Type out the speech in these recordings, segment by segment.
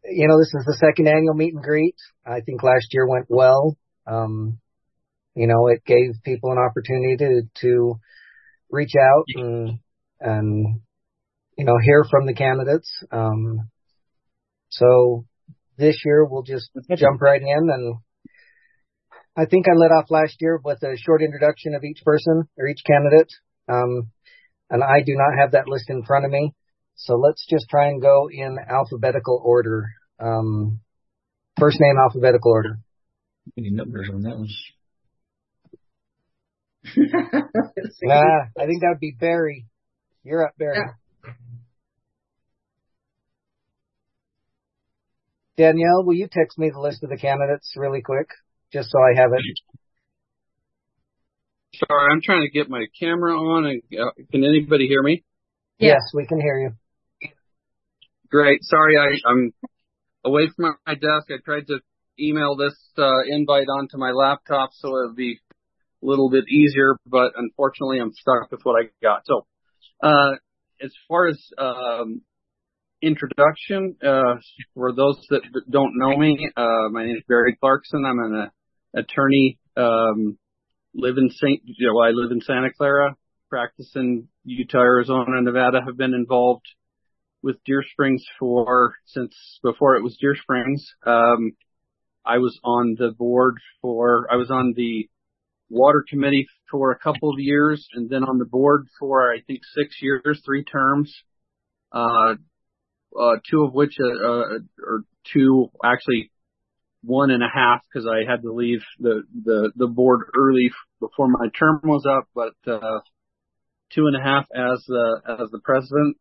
This is the second annual meet and greet. I think last year went well. It gave people an opportunity to reach out and hear from the candidates. So this year we'll just jump right in, and I think I led off last year with a short introduction of each person or each candidate. And I do not have that list in front of me. So let's just try and go in alphabetical order. First name, alphabetical order. Any numbers on that one? I think that would be Barry. You're up, Barry. Yeah. Danielle, will you text me the list of the candidates really quick, just so I have it? Sorry, I'm trying to get my camera on. And can anybody hear me? Yes, we can hear you. Great. Sorry, I'm away from my desk. I tried to email this invite onto my laptop so it would be a little bit easier, but unfortunately I'm stuck with what I got. So as far as introduction, for those that don't know me, my name is Barry Clarkson. I'm an attorney. I live in Santa Clara, practice in Utah, Arizona, and Nevada. Have been involved with Deer Springs since before it was Deer Springs. I was on the water committee for a couple of years, and then on the board for I think 6 years, 3 terms. 2 of which, or 2, actually 1.5, because I had to leave the board early before my term was up, but 2.5 as the president.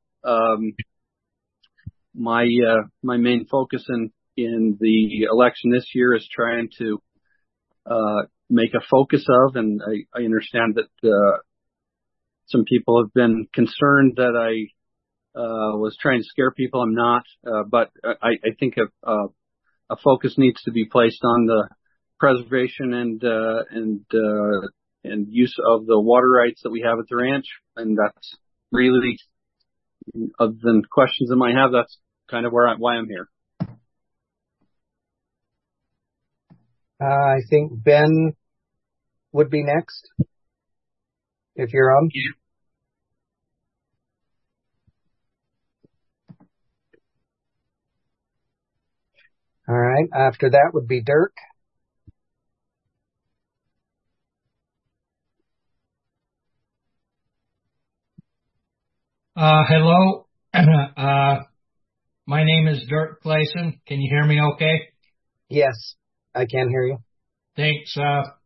My main focus in the election this year is trying to make a focus of, and I understand that some people have been concerned that I was trying to scare people. I'm not, but I think a focus needs to be placed on the preservation and use of the water rights that we have at the ranch, and that's really, other than questions I might have, that's kind of why I'm here. I think Ben would be next, if you're on. Yeah. All right. After that would be Dirk. Hello. My name is Dirk Clayson. Can you hear me okay? Yes, I can hear you. Thanks.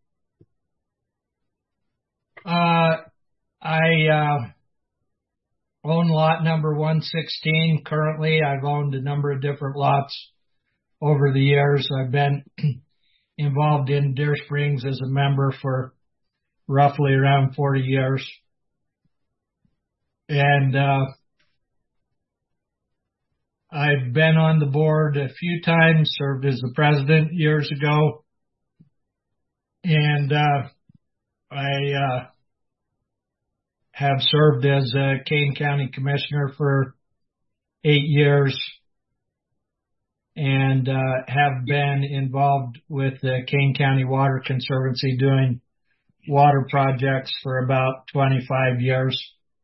I own lot number 116 currently. I've owned a number of different lots over the years. I've been involved in Deer Springs as a member for roughly around 40 years. And I've been on the board a few times, served as the president years ago. And I have served as a Kane County Commissioner for 8 years, and have been involved with the Kane County Water Conservancy doing water projects for about 25 years.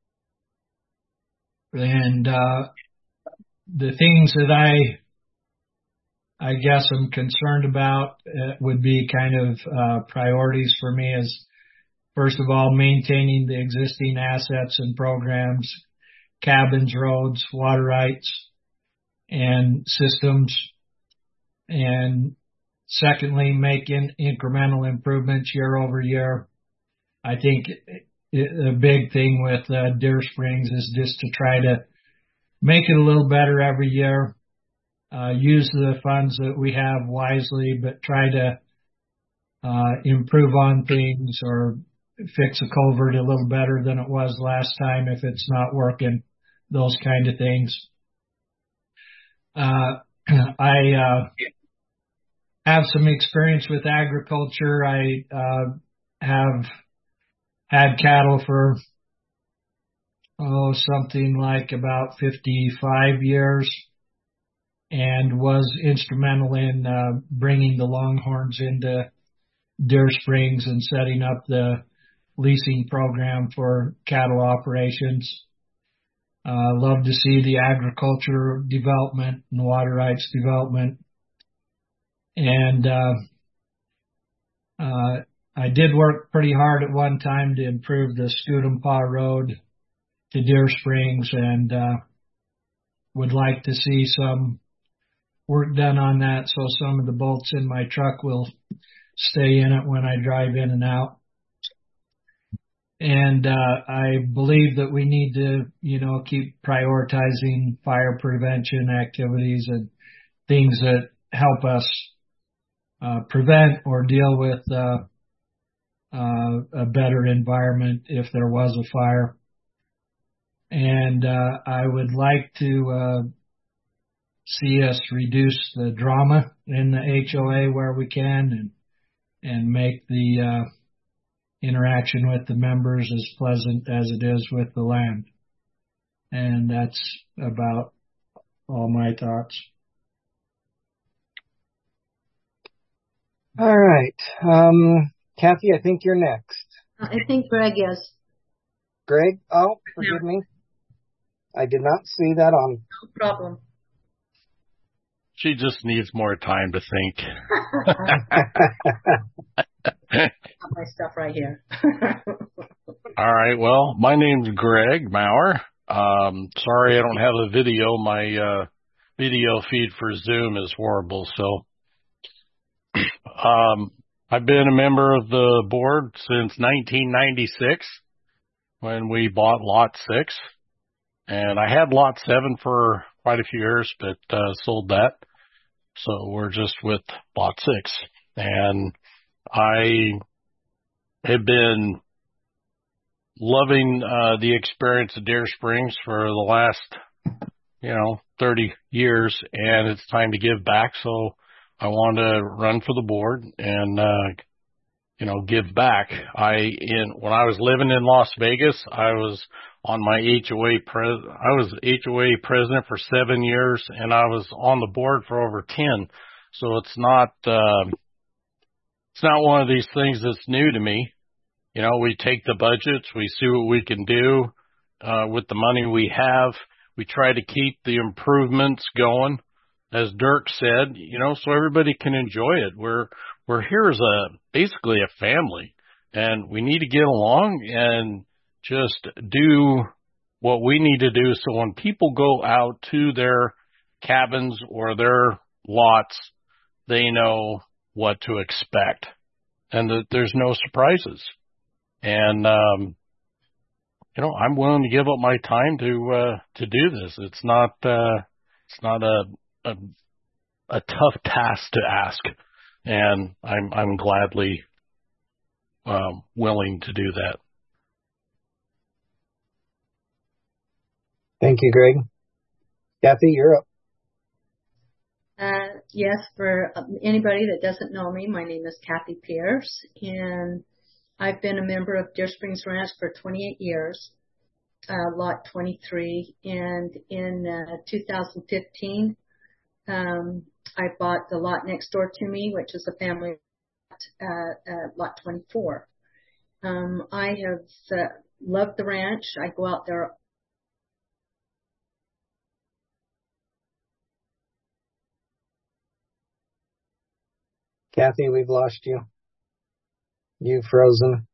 And the things that I guess I'm concerned about would be kind of priorities for me is, first of all, maintaining the existing assets and programs, cabins, roads, water rights, and systems. And secondly, making incremental improvements year over year. I think a big thing with Deer Springs is just to try to make it a little better every year. Use the funds that we have wisely, but try to improve on things or fix a culvert a little better than it was last time if it's not working, those kind of things. I have some experience with agriculture. I have had cattle for something like about 55 years. and was instrumental in bringing the Longhorns into Deer Springs and setting up the leasing program for cattle operations. Love to see the agriculture development and water rights development. And I did work pretty hard at one time to improve the Scutumpaw Road to Deer Springs, and would like to see some work done on that so some of the bolts in my truck will stay in it when I drive in and out. And I believe that we need to, keep prioritizing fire prevention activities and things that help us prevent or deal with a better environment if there was a fire. And I would like to see us reduce the drama in the HOA where we can, and make the interaction with the members as pleasant as it is with the land. And that's about all my thoughts. All right. Kathy, I think you're next. I think Greg is. Greg? Oh, forgive me. I did not see that on. No problem. She just needs more time to think. Got my stuff right here. All right. Well, my name's Greg Maurer. Sorry I don't have a video. My video feed for Zoom is horrible. So I've been a member of the board since 1996 when we bought Lot 6. And I had Lot 7 for quite a few years, but sold that. So we're just with Lot 6. And I have been loving the experience of Deer Springs for the last, 30 years, and it's time to give back. So I want to run for the board and, give back. When I was living in Las Vegas, I was on my I was HOA president for 7 years, and I was on the board for over 10. So it's not one of these things that's new to me. We take the budgets, we see what we can do with the money we have. We try to keep the improvements going, as Dirk said, so everybody can enjoy it. We're here as basically a family, and we need to get along and just do what we need to do. So when people go out to their cabins or their lots, they know what to expect and that there's no surprises. And, I'm willing to give up my time to do this. It's not a tough task to ask, and I'm gladly, willing to do that. Thank you, Greg. Kathy, you're up. Yes, for anybody that doesn't know me, my name is Kathy Pierce, and I've been a member of Deer Springs Ranch for 28 years, Lot 23, and in 2015, I bought the lot next door to me, which is a family lot 24. I have loved the ranch. I go out there Kathy, we've lost you. You've frozen.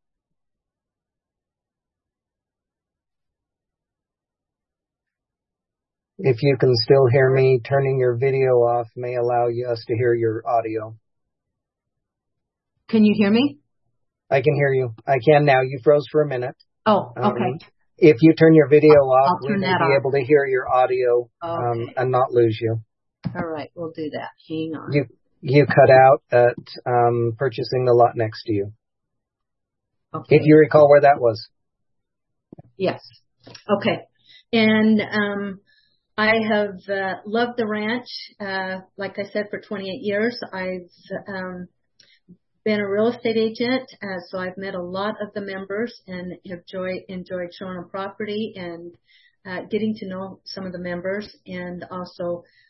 If you can still hear me, turning your video off may allow us to hear your audio. Can you hear me? I can hear you. I can now. You froze for a minute. Oh, okay. If you turn your video off, we turn may that be off. able to hear your audio and not lose you. All right, we'll do that. Hang on. You cut out at purchasing the lot next to you. Okay. If you recall where that was. Yes. Okay. And I have loved the ranch, like I said, for 28 years. I've been a real estate agent, so I've met a lot of the members and have enjoyed showing them property and getting to know some of the members, and also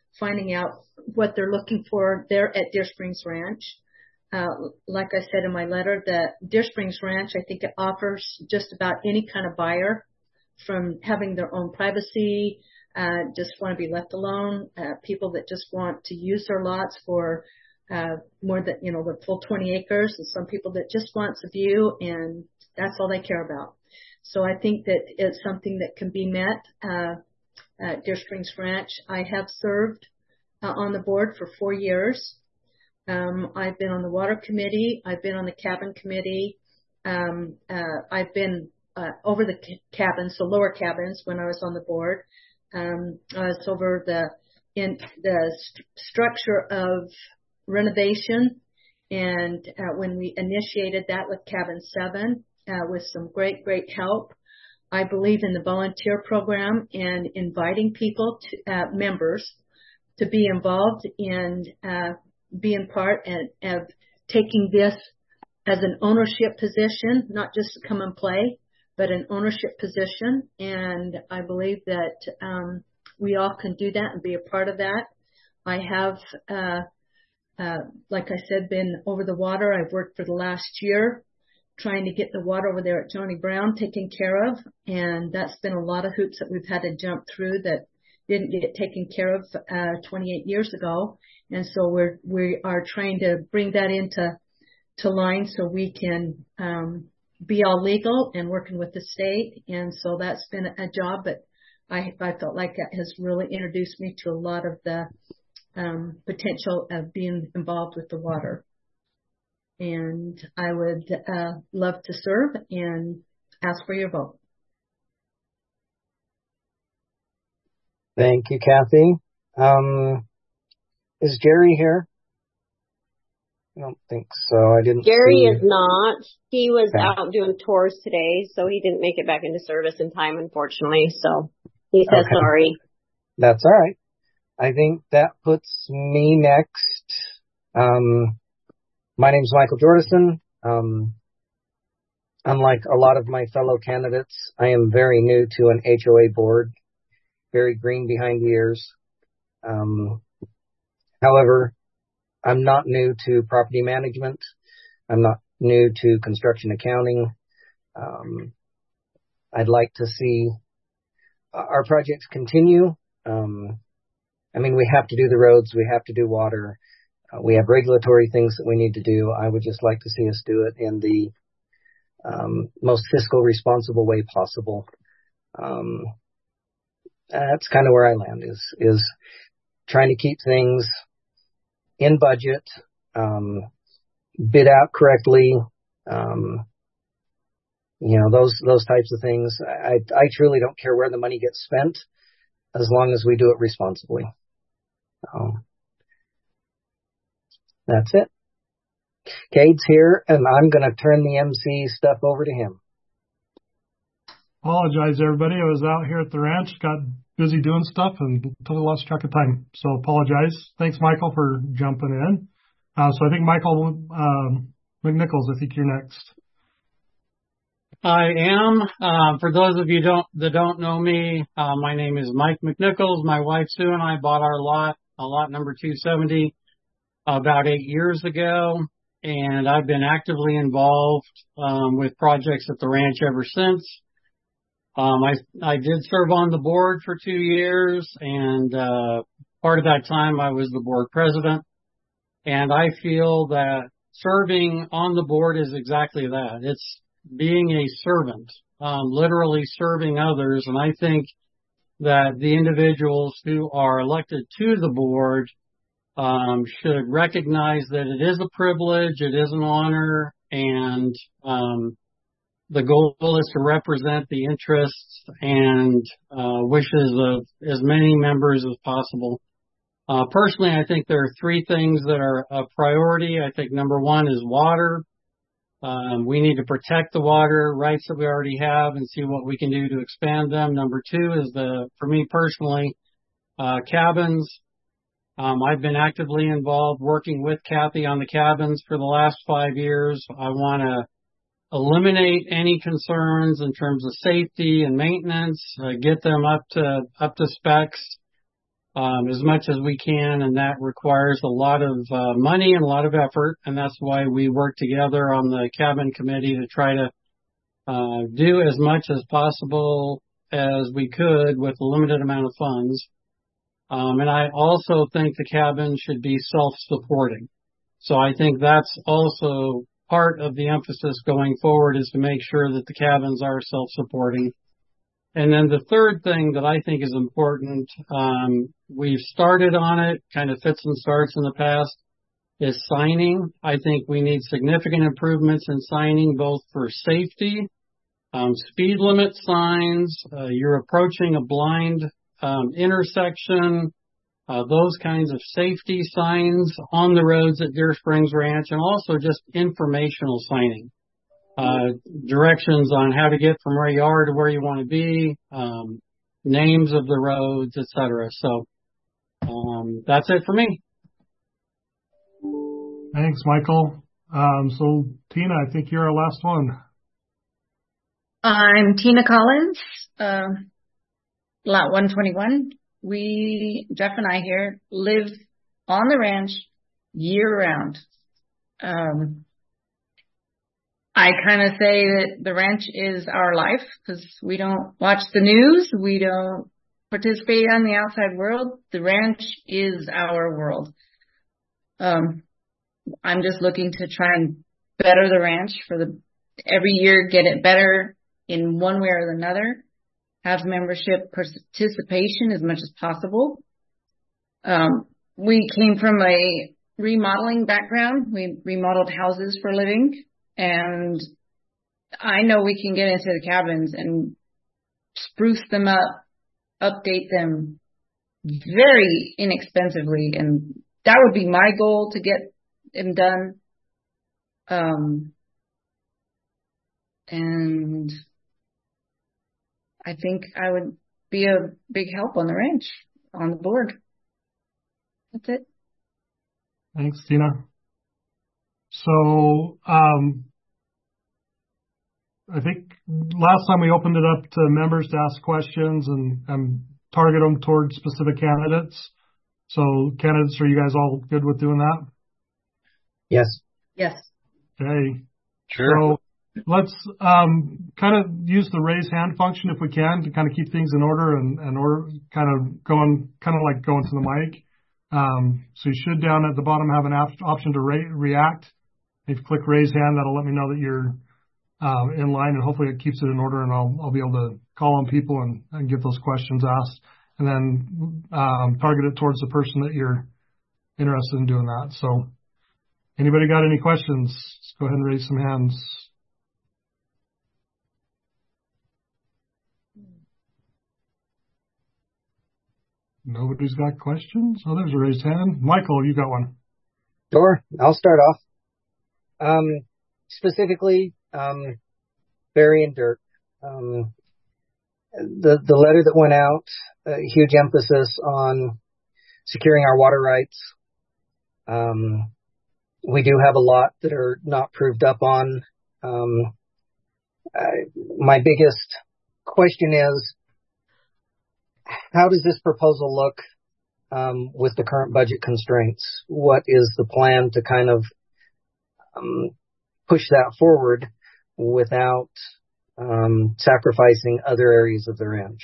finding out what they're looking for there at Deer Springs Ranch. Like I said in my letter, the Deer Springs Ranch, I think it offers just about any kind of buyer, from having their own privacy, just want to be left alone, people that just want to use their lots for more than, the full 20 acres, and some people that just wants a view and that's all they care about. So I think that it's something that can be met at Deer Springs Ranch. I have served on the board for 4 years. I've been on the water committee. I've been on the cabin committee. I've been over the cabins, so lower cabins, when I was on the board. I was over the structure of renovation, and when we initiated that with Cabin 7, with some great help. I believe in the volunteer program and inviting people to members to be involved in being part of taking this as an ownership position, not just to come and play, but an ownership position. And I believe that we all can do that and be a part of that. I have, like I said, been over the water. I've worked for the last year trying to get the water over there at Johnny Brown taken care of. And that's been a lot of hoops that we've had to jump through that didn't get taken care of 28 years ago. And so we are trying to bring that into line so we can be all legal and working with the state. And so that's been a job, but I felt like that has really introduced me to a lot of the potential of being involved with the water. And I would love to serve and ask for your vote. Thank you, Kathy. Is Jerry here? I don't think so. I didn't Jerry see. is not. He was Okay. out doing tours today, so he didn't make it back into service in time, unfortunately. So he says Okay. sorry. That's all right. I think that puts me next. My name's Michael Jordison. Unlike a lot of my fellow candidates, I am very new to an HOA board, very green behind the ears. However, I'm not new to property management. I'm not new to construction accounting. I'd like to see our projects continue. We have to do the roads. We have to do water. We have regulatory things that we need to do. I would just like to see us do it in the most fiscal responsible way possible. That's kind of where I land is trying to keep things in budget, bid out correctly, those types of things. I truly don't care where the money gets spent as long as we do it responsibly. That's it. Cade's here, and I'm going to turn the MC stuff over to him. Apologize, everybody. I was out here at the ranch, got busy doing stuff, and totally lost track of time. So apologize. Thanks, Michael, for jumping in. So I think Michael McNichols, I think you're next. I am. For those of you that don't know me, my name is Mike McNichols. My wife Sue and I bought our lot number 270, about 8 years ago, and I've been actively involved with projects at the ranch ever since. I did serve on the board for 2 years, and part of that time I was the board president. And I feel that serving on the board is exactly that. It's being a servant, literally serving others. And I think that the individuals who are elected to the board should recognize that it is a privilege, it is an honor, and the goal is to represent the interests and wishes of as many members as possible. Personally, I think there are 3 things that are a priority. I think number 1 is water. We need to protect the water rights that we already have and see what we can do to expand them. Number 2 is for me personally, cabins. I've been actively involved working with Kathy on the cabins for the last 5 years. I want to eliminate any concerns in terms of safety and maintenance, get them up to specs. as much as we can, and that requires a lot of money and a lot of effort, and that's why we work together on the cabin committee to try to do as much as possible as we could with a limited amount of funds. And I also think the cabin should be self-supporting. So I think that's also part of the emphasis going forward, is to make sure that the cabins are self-supporting. And then the third thing that I think is important, we've started on it, kind of fits and starts in the past, is signing. I think we need significant improvements in signing, both for safety, speed limit signs, you're approaching a blind intersection, those kinds of safety signs on the roads at Deer Springs Ranch, and also just informational signing. Directions on how to get from where you are to where you want to be, names of the roads, etc. So that's it for me. Thanks, Michael. So Tina, I think you're our last one. I'm Tina Collins, lot 121. Jeff and I here, live on the ranch year round. I kind of say that the ranch is our life because we don't watch the news. We don't participate in the outside world. The ranch is our world. I'm just looking to try and better the ranch every year, get it better in one way or another, have membership participation as much as possible. We came from a remodeling background. We remodeled houses for a living. And I know we can get into the cabins and spruce them up, update them very inexpensively. And that would be my goal, to get them done. And I think I would be a big help on the ranch, on the board. That's it. Thanks, Tina. So, I think last time we opened it up to members to ask questions and target them towards specific candidates. So candidates, are you guys all good with doing that? Yes. Yes. Okay. Sure. So let's kind of use the raise hand function if we can to kind of keep things in order and order kind of like going to the mic. So you should down at the bottom have an option to react. If you click raise hand, that'll let me know that you're in line, and hopefully it keeps it in order, and I'll be able to call on people and get those questions asked, and then target it towards the person that you're interested in doing that. So anybody got any questions? Let's go ahead and raise some hands. Nobody's got questions? Oh, there's a raised hand. Michael, you got one. Sure. I'll start off. Specifically, Barry and Dirk. The letter that went out, a huge emphasis on securing our water rights. We do have a lot that are not proved up on. My biggest question is, how does this proposal look with the current budget constraints? What is the plan to kind of push that forward without sacrificing other areas of the ranch?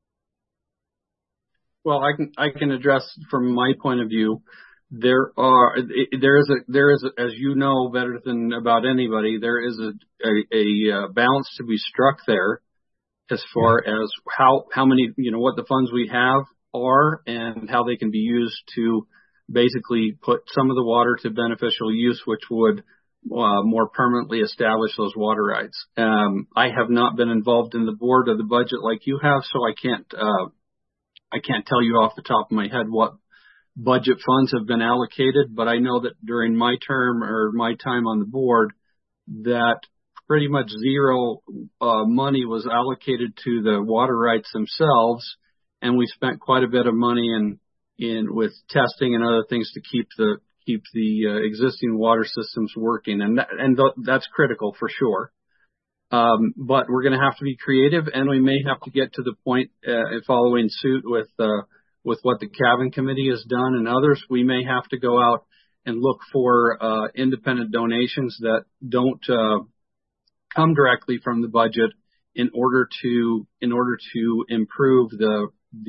Well, I can address from my point of view. There is as you know better than about anybody, there is a balance to be struck there as far as how many, what the funds we have are and how they can be used to basically put some of the water to beneficial use, which would more permanently establish those water rights. I have not been involved in the board of the budget like you have, so I can't tell you off the top of my head what budget funds have been allocated, but I know that during my term or my time on the board that pretty much zero money was allocated to the water rights themselves, and we spent quite a bit of money in with testing and other things to keep the existing water systems working, and that's critical for sure. But we're going to have to be creative, and we may have to get to the point following suit with with what the cabin committee has done and others, we may have to go out and look for independent donations that don't come directly from the budget in order to improve the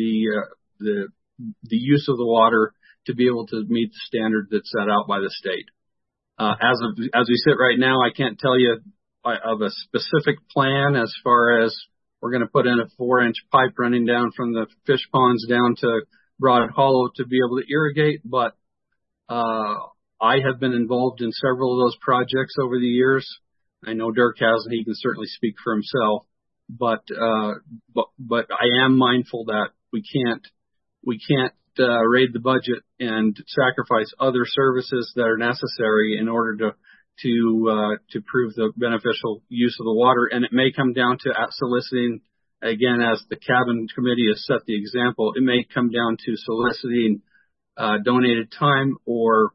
use of the water to be able to meet the standard that's set out by the state. As we sit right now, I can't tell you of a specific plan as far as we're going to put in a 4-inch pipe running down from the fish ponds down to Broad Hollow to be able to irrigate, but I have been involved in several of those projects over the years. I know Dirk has, and he can certainly speak for himself. But I am mindful that we can't raid the budget and sacrifice other services that are necessary in order to prove the beneficial use of the water. And it may come down to soliciting, again, as the cabin committee has set the example, it may come down to soliciting donated time or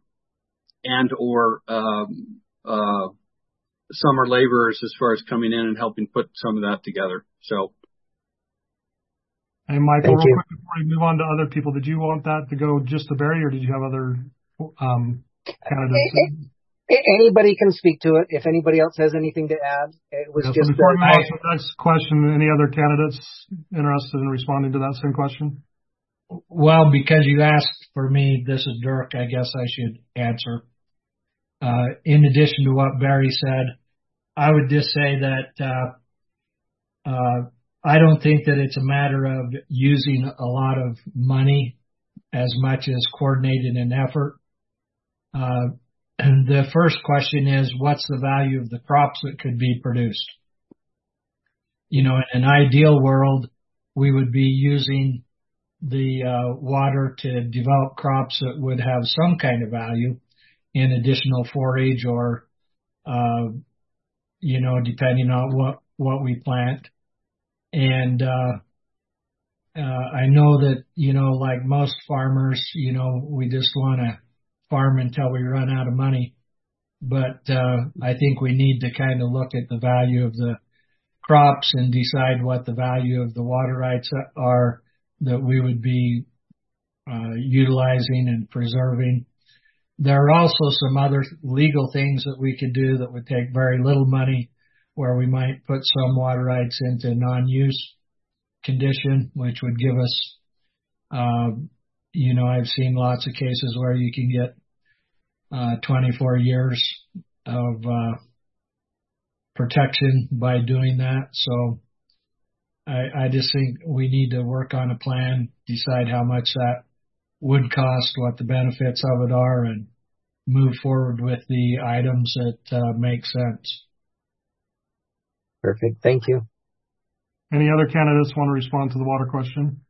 summer laborers as far as coming in and helping put some of that together. So. Hey, Michael, real quick before we move on to other people, did you want that to go just to Barry, or did you have other candidates? Anybody can speak to it. If anybody else has anything to add, it was just. Before we move on to the next question, any other candidates interested in responding to that same question? Well, because you asked for me, this is Dirk, I guess I should answer. In addition to what Barry said, I would just say that I don't think that it's a matter of using a lot of money as much as coordinating an effort. The first question is, what's the value of the crops that could be produced? You know, in an ideal world, we would be using the water to develop crops that would have some kind of value in additional forage or, depending on what we plant. And I know that, like most farmers, we just want to farm until we run out of money. But I think we need to kind of look at the value of the crops and decide what the value of the water rights are that we would be utilizing and preserving. There are also some other legal things that we could do that would take very little money, where we might put some water rights into non-use condition, which would give us, I've seen lots of cases where you can get 24 years of protection by doing that. So I just think we need to work on a plan, decide how much that would cost, what the benefits of it are, and move forward with the items that make sense. Perfect. Thank you. Any other candidates want to respond to the water question?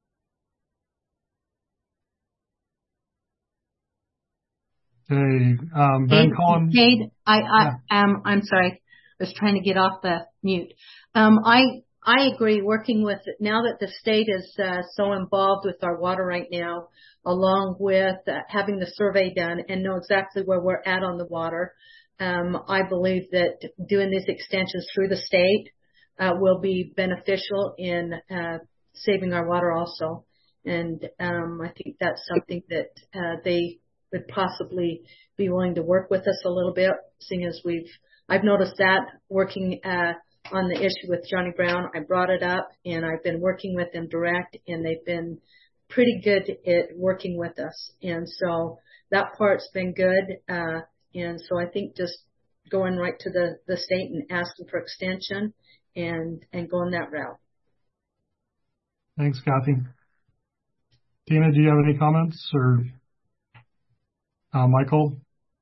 Okay, Ben Collins. Cade, I'm sorry. I was trying to get off the mute. I agree, working with, now that the state is so involved with our water right now, along with having the survey done and know exactly where we're at on the water, I believe that doing these extensions through the state will be beneficial in saving our water also. And I think that's something that they would possibly be willing to work with us a little bit, seeing as I've noticed that working on the issue with Johnny Brown. I brought it up, and I've been working with them direct, and they've been pretty good at working with us. And so that part's been good. And so I think just going right to the state and asking for extension and going that route. Thanks, Kathy. Tina, do you have any comments, or Michael?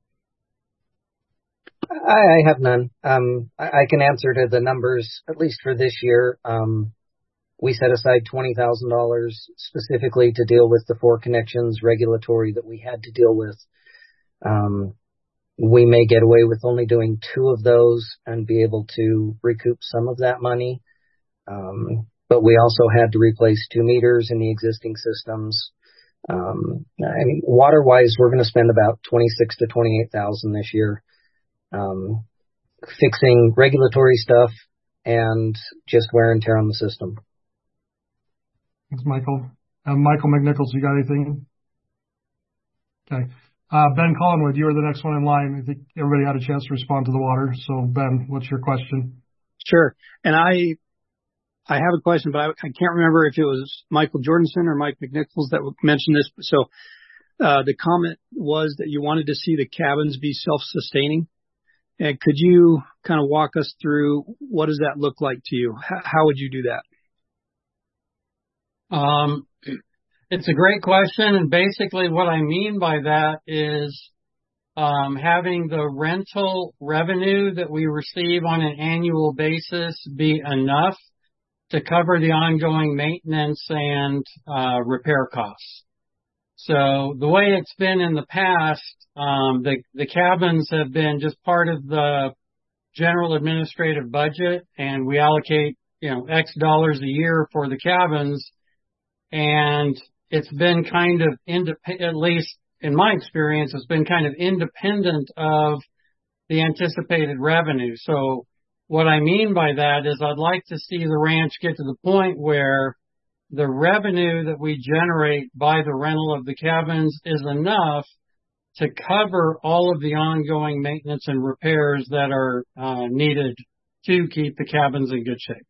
I have none. I can answer to the numbers, at least for this year. We set aside $20,000 specifically to deal with the 4 connections regulatory that we had to deal with. We may get away with only doing 2 of those and be able to recoup some of that money. But we also had to replace 2 meters in the existing systems. Water-wise, we're going to spend about $26,000 to $28,000 this year. Fixing regulatory stuff and just wear and tear on the system. Thanks, Michael. Michael McNichols, you got anything? Okay. Ben Collingwood, you are the next one in line. I think everybody had a chance to respond to the water. So, Ben, what's your question? Sure. And I have a question, but I can't remember if it was Michael Jordanson or Mike McNichols that mentioned this. So the comment was that you wanted to see the cabins be self-sustaining. And could you kind of walk us through what does that look like to you? How would you do that? It's a great question. And basically what I mean by that is having the rental revenue that we receive on an annual basis be enough to cover the ongoing maintenance and repair costs. So the way it's been in the past, the cabins have been just part of the general administrative budget, and we allocate, X dollars a year for the cabins. And it's been kind of at least in my experience, it's been kind of independent of the anticipated revenue. So what I mean by that is I'd like to see the ranch get to the point where the revenue that we generate by the rental of the cabins is enough to cover all of the ongoing maintenance and repairs that are needed to keep the cabins in good shape.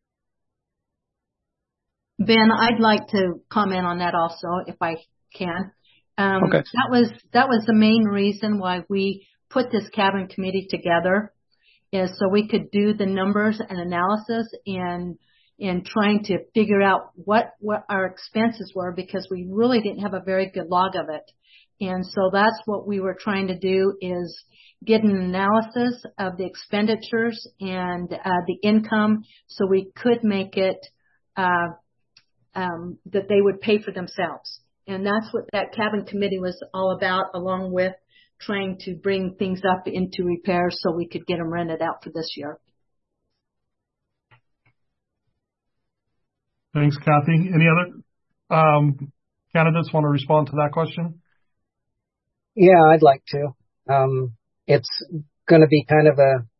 Ben, I'd like to comment on that also, if I can. Okay. That was the main reason why we put this cabin committee together, is so we could do the numbers and analysis and trying to figure out what our expenses were, because we really didn't have a very good log of it. And so that's what we were trying to do, is get an analysis of the expenditures and the income, so we could make it that they would pay for themselves. And that's what that cabin committee was all about, along with trying to bring things up into repair so we could get them rented out for this year. Thanks, Kathy. Any other candidates want to respond to that question? Yeah, I'd like to. It's going to be kind of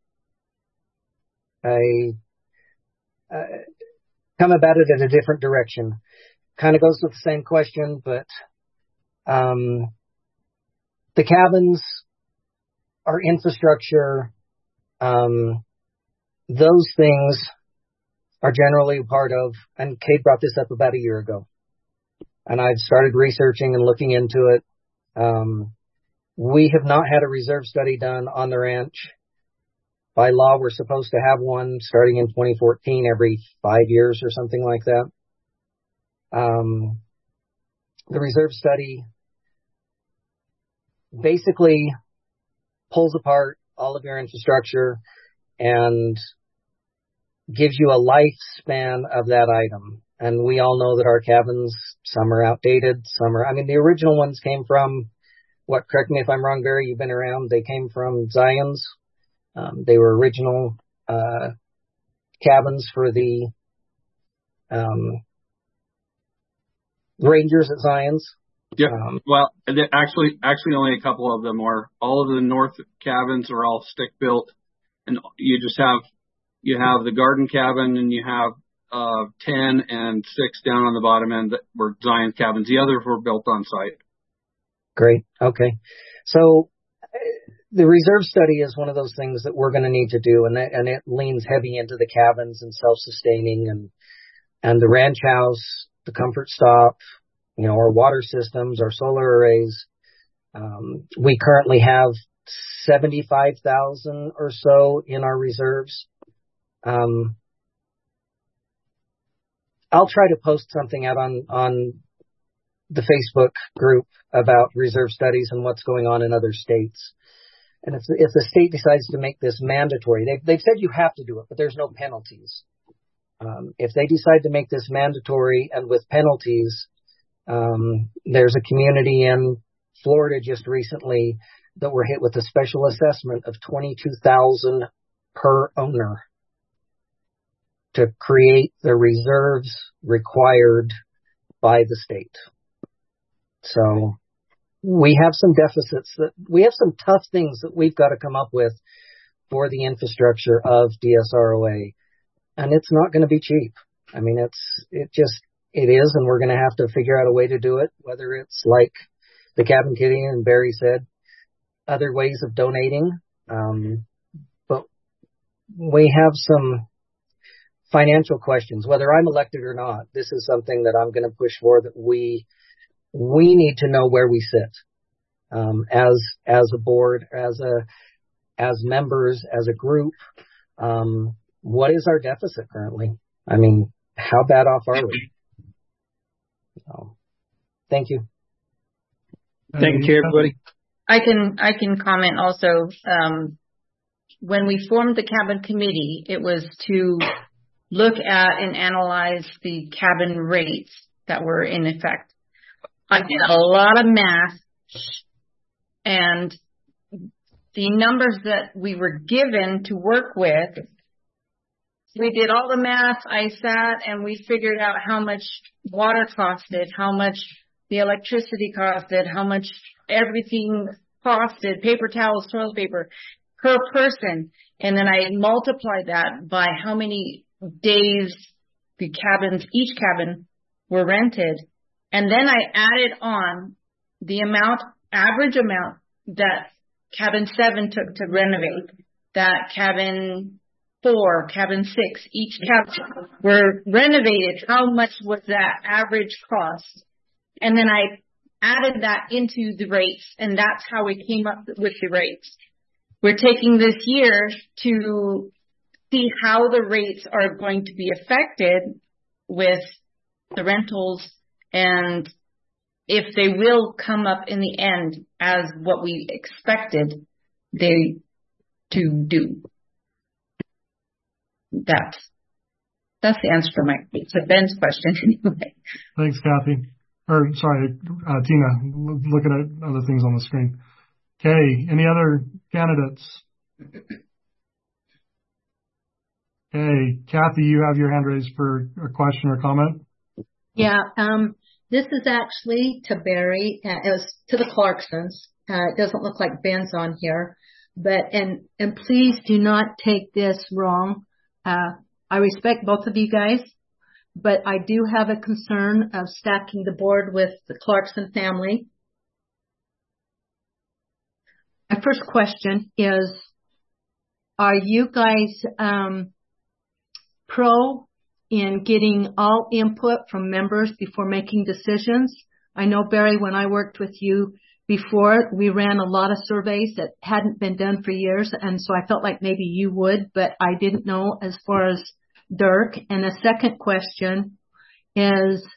come about it in a different direction. Kind of goes with the same question, but the cabins, our infrastructure, those things are generally part of, and Kate brought this up about a year ago, and I've started researching and looking into it. We have not had a reserve study done on the ranch. By law, we're supposed to have one starting in 2014, every 5 years or something like that. The reserve study basically pulls apart all of your infrastructure and gives you a lifespan of that item. And we all know that our cabins, some are outdated, the original ones came from, correct me if I'm wrong, Barry, you've been around, they came from Zion's. They were original cabins for the Rangers at Zion's. Yeah. Well, actually, only a couple of them are. All of the north cabins are all stick built, and you have the garden cabin, and you have 10 and 6 down on the bottom end that were Zion cabins. The others were built on site. Great. Okay. So the reserve study is one of those things that we're going to need to do, and it leans heavy into the cabins and self-sustaining and the ranch house, the comfort stop, our water systems, our solar arrays. We currently have 75,000 or so in our reserves. I'll try to post something out on the Facebook group about reserve studies and what's going on in other states. And if the state decides to make this mandatory, they've said you have to do it, but there's no penalties. If they decide to make this mandatory and with penalties, there's a community in Florida just recently that were hit with a special assessment of $22,000 per owner to create the reserves required by the state. So we have some deficits we have some tough things that we've got to come up with for the infrastructure of DSROA. And it's not going to be cheap. it is, and we're going to have to figure out a way to do it, whether it's like the cabin kitty and Barry said, other ways of donating. But we have some financial questions, whether I'm elected or not. This is something that I'm going to push for, that we need to know where we sit, as a board, as members, as a group. What is our deficit currently? I mean, how bad off are we? So, thank you. Thank you, everybody. I can comment also. When we formed the cabin committee, it was to look at and analyze the cabin rates that were in effect. I did a lot of math, and the numbers that we were given to work with, we did all the math. I sat and we figured out how much water costed, how much the electricity costed, how much everything costed, paper towels, toilet paper per person. And then I multiplied that by how many days each cabin were rented. And then I added on the average amount that cabin 7 took to renovate, that cabin 4, cabin 6, each cabin were renovated. How much was that average cost? And then I added that into the rates, and that's how we came up with the rates. We're taking this year to see how the rates are going to be affected with the rentals, and if they will come up in the end as what we expected they to do. That's the answer to Ben's question anyway. Thanks, Kathy. Or sorry, Tina, looking at other things on the screen. Okay, any other candidates? Okay, Kathy, you have your hand raised for a question or comment. Yeah, this is actually to Barry. It was to the Clarksons. It doesn't look like Ben's on here, but and please do not take this wrong. I respect both of you guys, but I do have a concern of stacking the board with the Clarkson family. My first question is, are you guys pro in getting all input from members before making decisions? I know, Barry, when I worked with you before, we ran a lot of surveys that hadn't been done for years, and so I felt like maybe you would, but I didn't know as far as Dirk. And the second question is,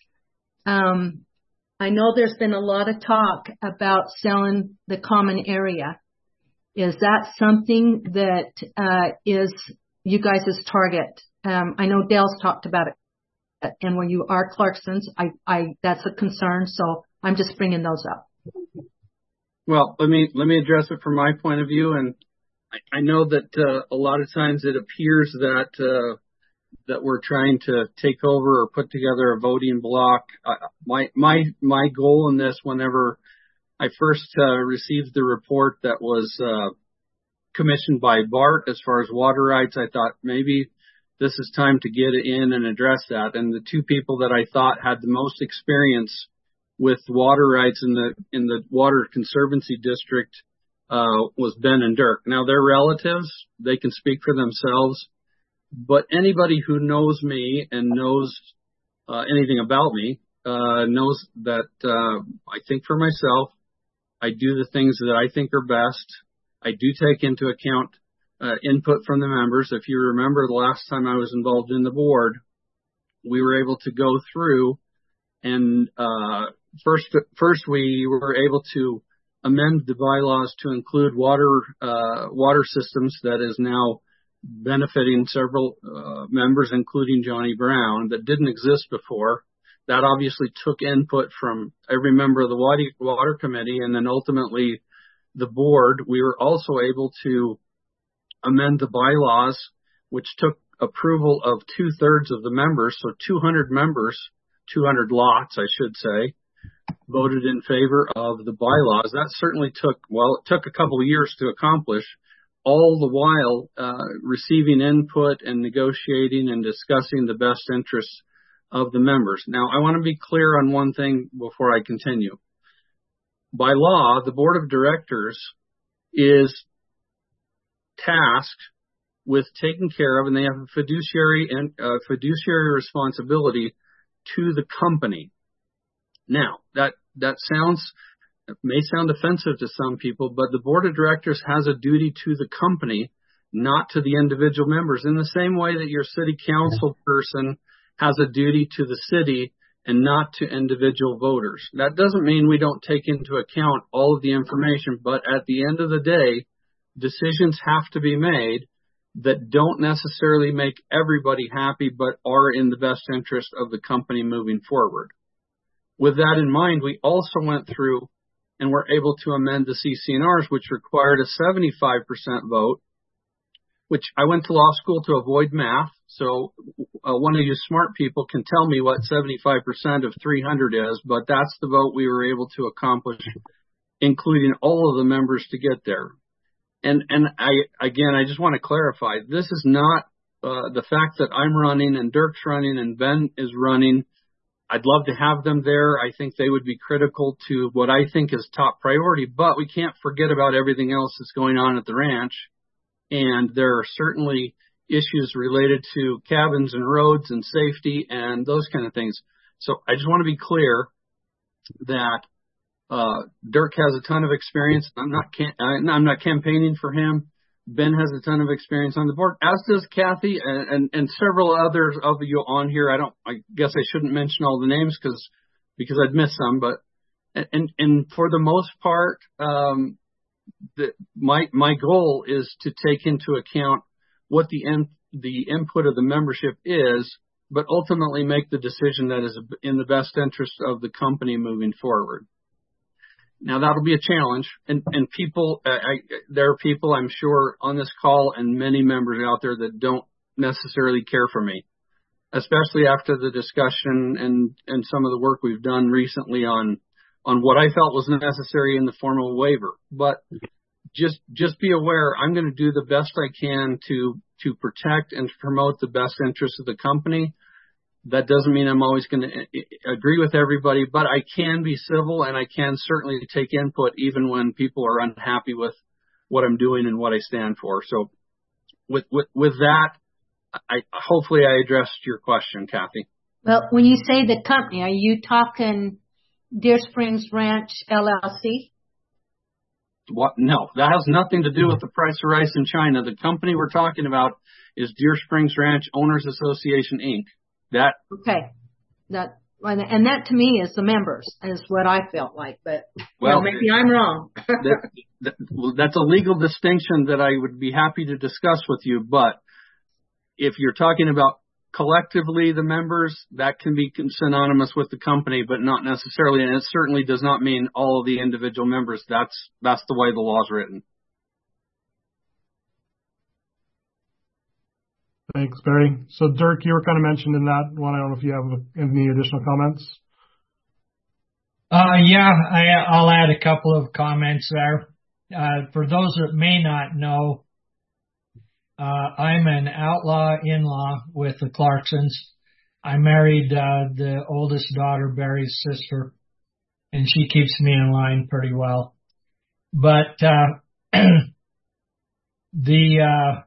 I know there's been a lot of talk about selling the common area. Is that something that is you guys' target? I know Dale's talked about it, and when you are Clarksons, that's a concern. So I'm just bringing those up. Well, let me address it from my point of view, and I know that a lot of times it appears that we're trying to take over or put together a voting block. My goal in this, whenever I first received the report that was commissioned by Bart as far as water rights, I thought maybe this is time to get in and address that. And the two people that I thought had the most experience with water rights in the Water Conservancy District was Ben and Dirk. Now, they're relatives. They can speak for themselves. But anybody who knows me and knows anything about me knows that I think for myself. I do the things that I think are best. I do take into account input from the members. If you remember the last time I was involved in the board, we were able to go through and first we were able to amend the bylaws to include water systems that is now benefiting several members, including Johnny Brown, that didn't exist before. That obviously took input from every member of the water committee, and then ultimately the board. We were also able to amend the bylaws, which took approval of 2/3 of the members. So 200 members, 200 lots, I should say, voted in favor of the bylaws. That certainly took a couple of years to accomplish, all the while receiving input and negotiating and discussing the best interests of the members. Now, I want to be clear on one thing before I continue. By law, the board of directors is tasked with taking care of, and they have a fiduciary responsibility to the company. Now, that may sound offensive to some people, but the board of directors has a duty to the company, not to the individual members, in the same way that your city council person has a duty to the city and not to individual voters. That doesn't mean we don't take into account all of the information, but at the end of the day, decisions have to be made that don't necessarily make everybody happy, but are in the best interest of the company moving forward. With that in mind, we also went through and were able to amend the CC&Rs, which required a 75% vote, which I went to law school to avoid math. So one of you smart people can tell me what 75% of 300 is, but that's the vote we were able to accomplish, including all of the members to get there. And I just want to clarify, this is not the fact that I'm running and Dirk's running and Ben is running. I'd love to have them there. I think they would be critical to what I think is top priority, but we can't forget about everything else that's going on at the ranch. And there are certainly issues related to cabins and roads and safety and those kind of things. So I just want to be clear that Dirk has a ton of experience. I'm not campaigning for him. Ben has a ton of experience on the board, as does Kathy and several others of you on here. I guess I shouldn't mention all the names because I'd miss some, but and for the most part, my goal is to take into account what the input of the membership is, but ultimately make the decision that is in the best interest of the company moving forward. Now that'll be a challenge, and people, there are people I'm sure on this call and many members out there that don't necessarily care for me, especially after the discussion and some of the work we've done recently on what I felt was necessary in the form of a waiver. But just be aware, I'm going to do the best I can to protect and to promote the best interests of the company. That doesn't mean I'm always going to agree with everybody, but I can be civil and I can certainly take input even when people are unhappy with what I'm doing and what I stand for. So with that, hopefully I addressed your question, Kathy. Well, when you say the company, are you talking Deer Springs Ranch LLC? What? No, that has nothing to do with the price of rice in China. The company we're talking about is Deer Springs Ranch Owners Association, Inc. Okay. And that to me is the members, is what I felt like, but maybe I'm wrong. That's a legal distinction that I would be happy to discuss with you. But if you're talking about collectively the members, that can be synonymous with the company, but not necessarily. And it certainly does not mean all of the individual members. That's the way the law is written. Thanks, Barry. So, Dirk, you were kind of mentioned in that one. I don't know if you have any additional comments. I'll add a couple of comments there. For those that may not know, I'm an outlaw in-law with the Clarksons. I married the oldest daughter, Barry's sister, and she keeps me in line pretty well. But the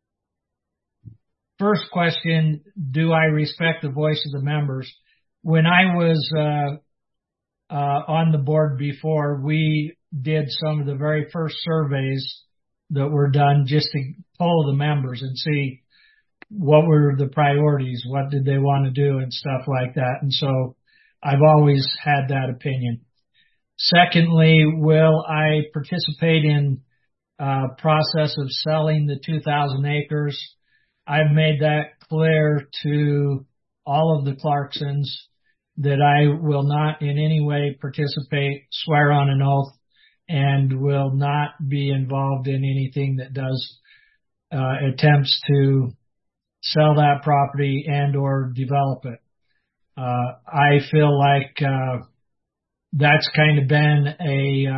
first question, do I respect the voice of the members? When I was on the board before, we did some of the very first surveys that were done just to poll the members and see what were the priorities, what did they want to do and stuff like that. And so I've always had that opinion. Secondly, will I participate in process of selling the 2,000 acres? I've made that clear to all of the Clarksons that I will not in any way participate, swear on an oath, and will not be involved in anything that does attempts to sell that property and or develop it. I feel like that's kind of been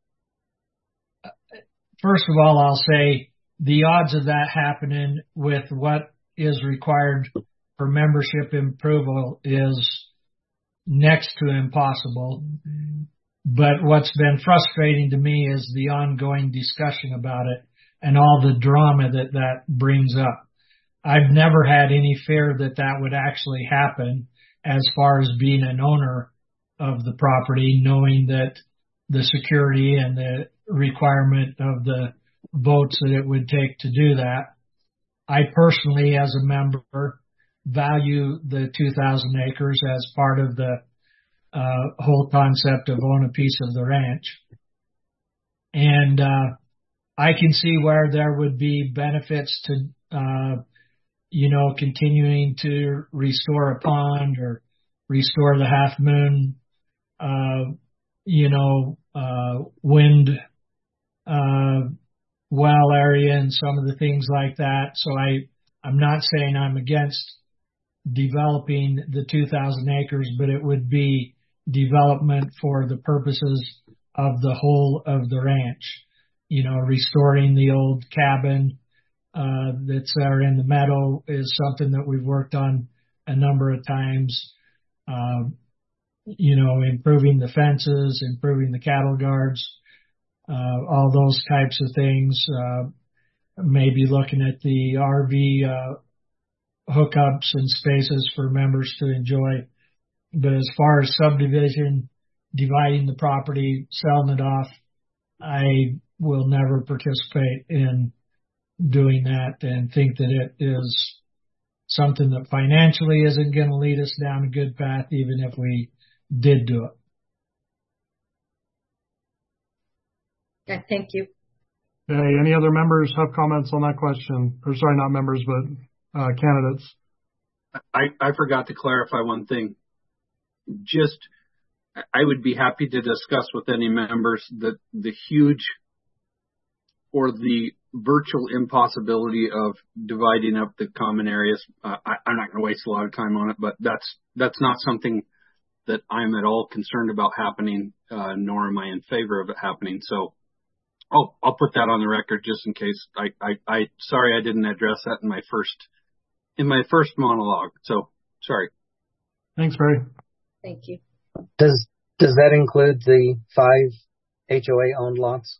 first of all, I'll say the odds of that happening with what is required for membership approval is next to impossible. But what's been frustrating to me is the ongoing discussion about it and all the drama that brings up. I've never had any fear that would actually happen as far as being an owner of the property, knowing that the security and the requirement of the votes that it would take to do that. I personally, as a member, value the 2,000 acres as part of the whole concept of own a piece of the ranch. And I can see where there would be benefits to, continuing to restore a pond or restore the Half Moon, wind well area and some of the things like that. So I'm not saying I'm against developing the 2,000 acres, but it would be development for the purposes of the whole of the ranch. Restoring the old cabin that's there in the meadow is something that we've worked on a number of times. Improving the fences, improving the cattle guards, all those types of things. Maybe looking at the RV hookups and spaces for members to enjoy. But as far as subdivision, dividing the property, selling it off, I will never participate in doing that and think that it is something that financially isn't going to lead us down a good path, even if we did do it. Yeah, thank you. Hey, any other members have comments on that question? Or sorry, not members, but candidates. I forgot to clarify one thing. I would be happy to discuss with any members the huge or the virtual impossibility of dividing up the common areas. I'm not going to waste a lot of time on it, but that's not something that I'm at all concerned about happening, nor am I in favor of it happening. So I'll put that on the record just in case. Sorry I didn't address that in my first monologue. So sorry. Thanks, Barry. Thank you. Does that include the 5 HOA owned lots?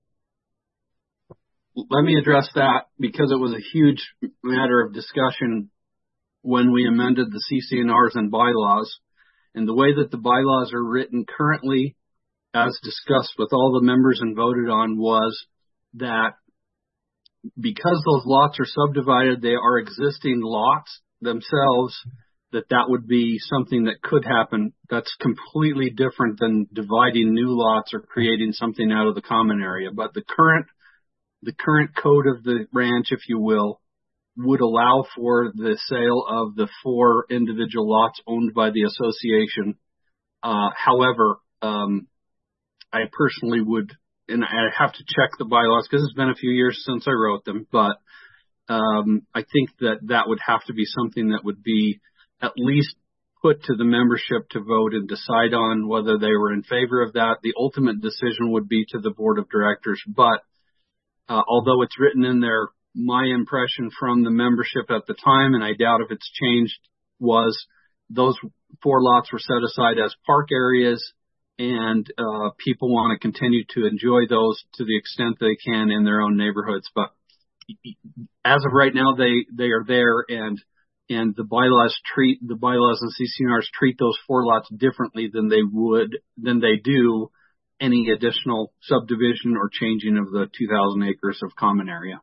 Let me address that because it was a huge matter of discussion when we amended the CC&Rs and bylaws. And the way that the bylaws are written currently, as discussed with all the members and voted on, was that because those lots are subdivided, they are existing lots themselves, that would be something that could happen. That's completely different than dividing new lots or creating something out of the common area. But the current code of the ranch, if you will, would allow for the sale of the 4 individual lots owned by the association. However, I personally would, and I have to check the bylaws because it's been a few years since I wrote them, but I think that would have to be something that would be at least put to the membership to vote and decide on whether they were in favor of that. The ultimate decision would be to the board of directors, but although it's written in there, my impression from the membership at the time, and I doubt if it's changed, was those 4 lots were set aside as park areas, and people want to continue to enjoy those to the extent they can in their own neighborhoods. But as of right now, they are there, and the bylaws and CC&Rs treat those 4 lots differently than they do any additional subdivision or changing of the 2,000 acres of common area.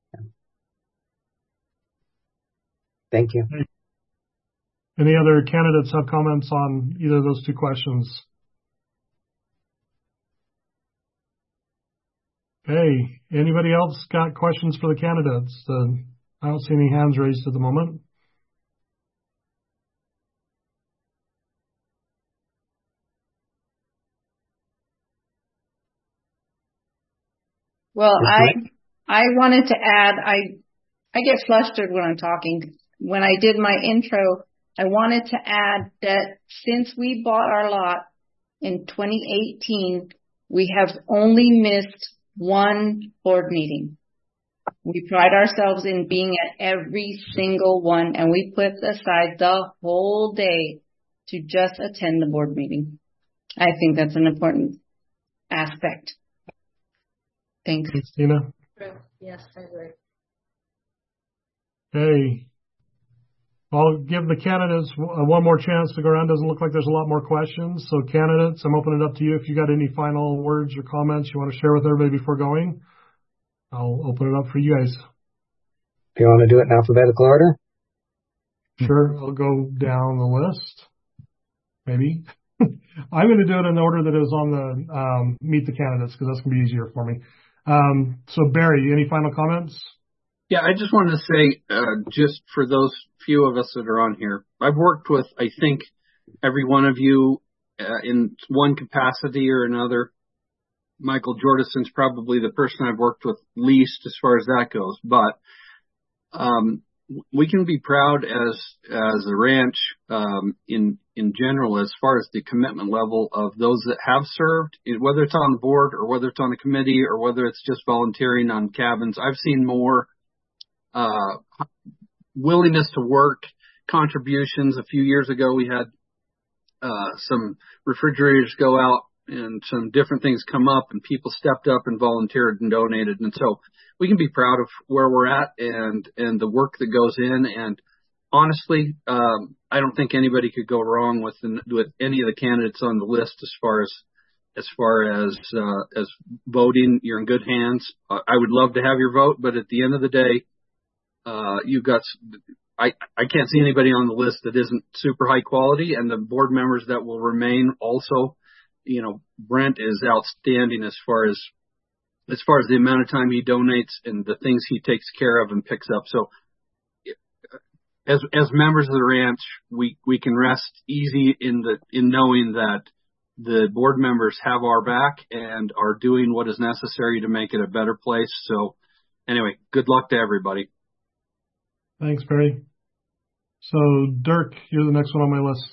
Thank you. Any other candidates have comments on either of those 2 questions? Okay. Anybody else got questions for the candidates? I don't see any hands raised at the moment. Well, I wanted to add, I get flustered when I'm talking. When I did my intro, I wanted to add that since we bought our lot in 2018, we have only missed 1 board meeting. We pride ourselves in being at every single one, and we put aside the whole day to just attend the board meeting. I think that's an important aspect. Thanks. Thanks, Tina. Yes, I agree. Okay. I'll give the candidates one more chance to go around. Doesn't look like there's a lot more questions. So candidates, I'm opening it up to you. If you got any final words or comments you want to share with everybody before going, I'll open it up for you guys. Do you want to do it in alphabetical order? Sure. I'll go down the list. Maybe. I'm going to do it in the order that it was on the meet the candidates because that's going to be easier for me. So Barry, any final comments? Yeah, I just wanted to say, just for those few of us that are on here, I've worked with, I think, every one of you in one capacity or another. Michael Jordison's probably the person I've worked with least as far as that goes, but we can be proud as a ranch in general as far as the commitment level of those that have served, whether it's on the board or whether it's on a committee or whether it's just volunteering on cabins. I've seen more willingness to work, contributions. A few years ago, we had some refrigerators go out and some different things come up, and people stepped up and volunteered and donated. And so we can be proud of where we're at and the work that goes in. And honestly, I don't think anybody could go wrong with any of the candidates on the list as far as voting. You're in good hands. I would love to have your vote, but at the end of the day, you've got, I can't see anybody on the list that isn't super high quality, and the board members that will remain also, Brent is outstanding as far as the amount of time he donates and the things he takes care of and picks up. So as members of the ranch, we can rest easy in knowing that the board members have our back and are doing what is necessary to make it a better place. So anyway, good luck to everybody. Thanks, Barry. So, Dirk, you're the next one on my list.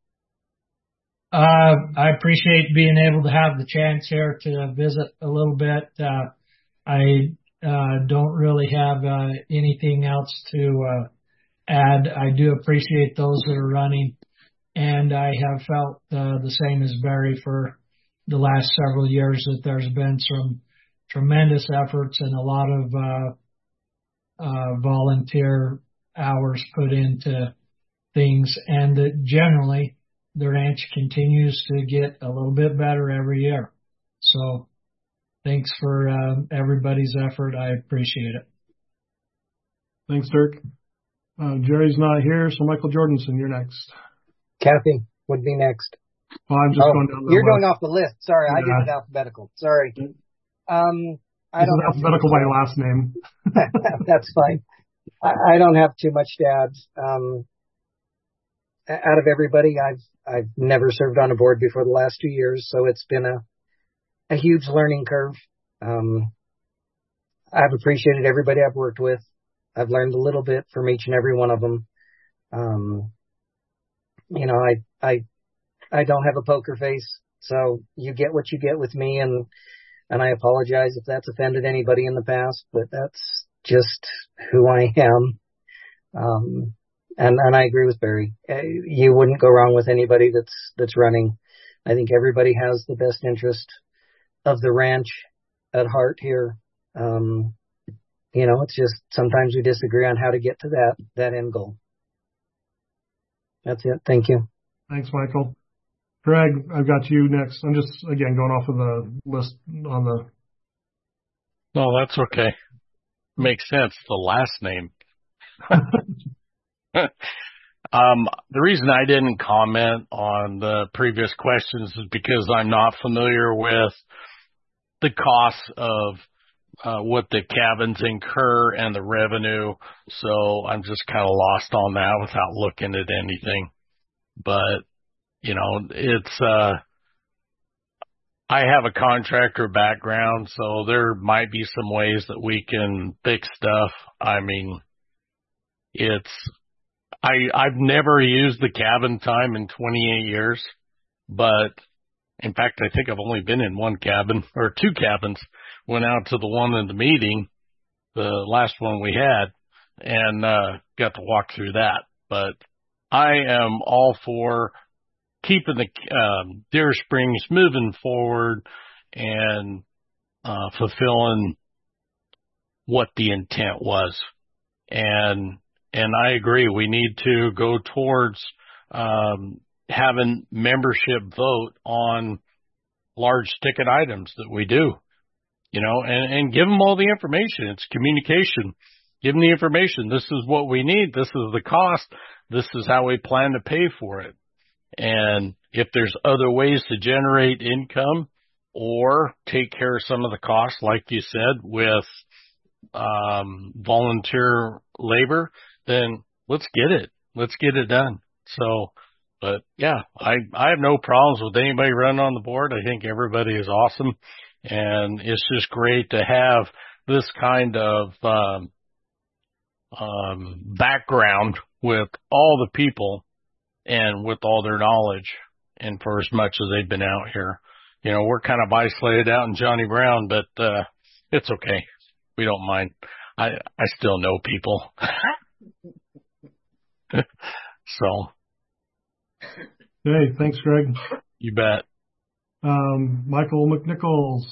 I appreciate being able to have the chance here to visit a little bit. I don't really have anything else to add. I do appreciate those that are running, and I have felt the same as Barry for the last several years that there's been some tremendous efforts and a lot of volunteer hours put into things, and that generally the ranch continues to get a little bit better every year. So thanks for everybody's effort. I appreciate it. Thanks, Dirk. Jerry's not here, so Michael Jordanson, you're next. Kathy would be next. Well, I'm just going down the You're list. going off the list. Sorry, I did it alphabetical. Sorry. I don't have alphabetical by last name. That's fine. I don't have too much to add. Out of everybody, I've never served on a board before the last 2 years, so it's been a huge learning curve. I've appreciated everybody I've worked with. I've learned a little bit from each and every one of them. I don't have a poker face, so you get what you get with me, and I apologize if that's offended anybody in the past, but that's just who I am. And I agree with Barry. You wouldn't go wrong with anybody that's running. I think everybody has the best interest of the ranch at heart here. It's just sometimes we disagree on how to get to that end goal. That's it. Thank you. Thanks, Michael. Greg, I've got you next. I'm just, again, going off of the list on the... No, that's okay. Makes sense. The last name. The reason I didn't comment on the previous questions is because I'm not familiar with the costs of what the cabins incur and the revenue. So I'm just kind of lost on that without looking at anything. But, it's, I have a contractor background, so there might be some ways that we can fix stuff. I mean, I've never used the cabin time in 28 years, but in fact, I think I've only been in one cabin or two cabins, went out to the one in the meeting. the last one we had, and got to walk through that. But I am all for keeping the Deer Springs moving forward and fulfilling what the intent was. And I agree, we need to go towards having membership vote on large ticket items that we do, and give them all the information. It's communication. Give them the information. This is what we need. This is the cost. This is how we plan to pay for it. And if there's other ways to generate income or take care of some of the costs, like you said, with volunteer labor, then let's get it. Let's get it done. So, but yeah, I have no problems with anybody running on the board. I think everybody is awesome. And it's just great to have this kind of background with all the people and with all their knowledge, and for as much as they've been out here. We're kind of isolated out in Johnny Brown, but it's okay. We don't mind. I still know people. So. Hey, thanks, Greg. You bet. Michael McNichols.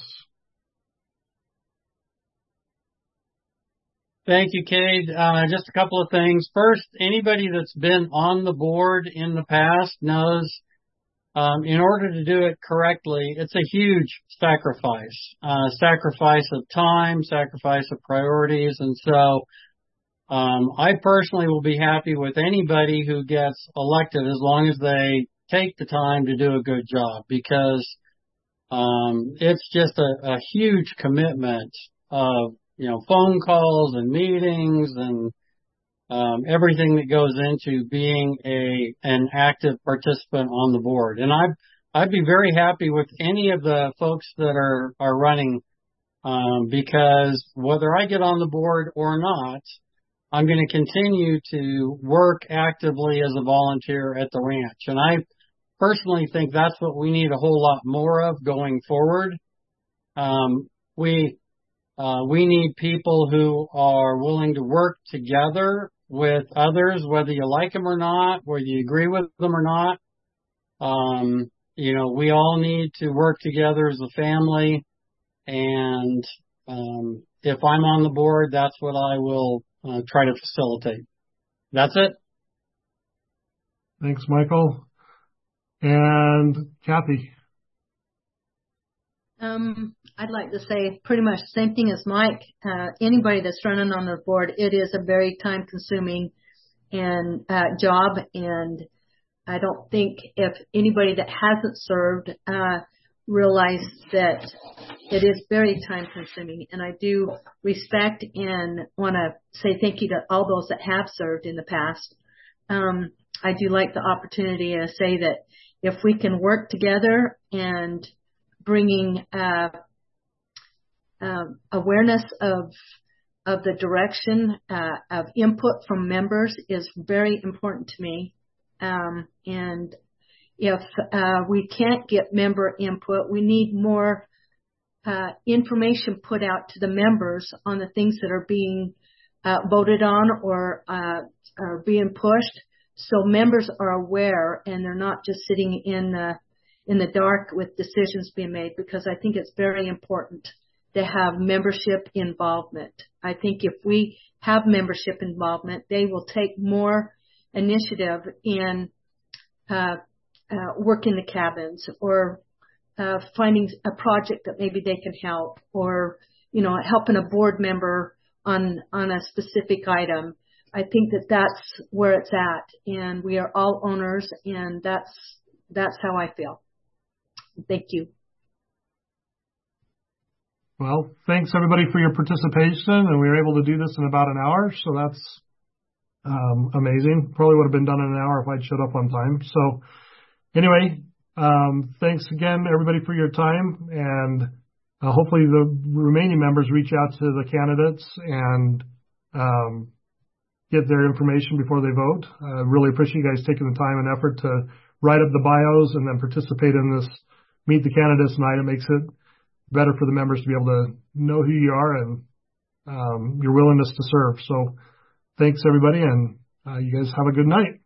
Thank you, Cade. Just a couple of things. First, anybody that's been on the board in the past knows in order to do it correctly, it's a huge sacrifice. Sacrifice of time, sacrifice of priorities. And so I personally will be happy with anybody who gets elected as long as they take the time to do a good job, because it's just a huge commitment of phone calls and meetings and everything that goes into being an active participant on the board. And I'd be very happy with any of the folks that are running, because whether I get on the board or not, I'm going to continue to work actively as a volunteer at the ranch. And I personally think that's what we need a whole lot more of going forward. We need people who are willing to work together with others, whether you like them or not, whether you agree with them or not. We all need to work together as a family. And if I'm on the board, that's what I will try to facilitate. That's it. Thanks, Michael. And Kathy. I'd like to say pretty much the same thing as Mike. Anybody that's running on the board, it is a very time-consuming and job, and I don't think if anybody that hasn't served realize that it is very time-consuming. And I do respect and want to say thank you to all those that have served in the past. I do like the opportunity to say that if we can work together and bringing awareness of the direction of input from members is very important to me. And if we can't get member input, we need more information put out to the members on the things that are being voted on or are being pushed, so members are aware and they're not just sitting in the dark with decisions being made, because I think it's very important to have membership involvement. I think if we have membership involvement, they will take more initiative in working the cabins or finding a project that maybe they can help, or helping a board member on a specific item. I think that that's where it's at, and we are all owners, and that's how I feel. Thank you. Well, thanks everybody for your participation, and we were able to do this in about an hour, so that's amazing. Probably would have been done in an hour if I'd showed up on time. So anyway, thanks again everybody for your time, and hopefully the remaining members reach out to the candidates and get their information before they vote. I really appreciate you guys taking the time and effort to write up the bios and then participate in this Meet the Candidates night. It makes it better for the members to be able to know who you are and your willingness to serve. So thanks everybody, and you guys have a good night.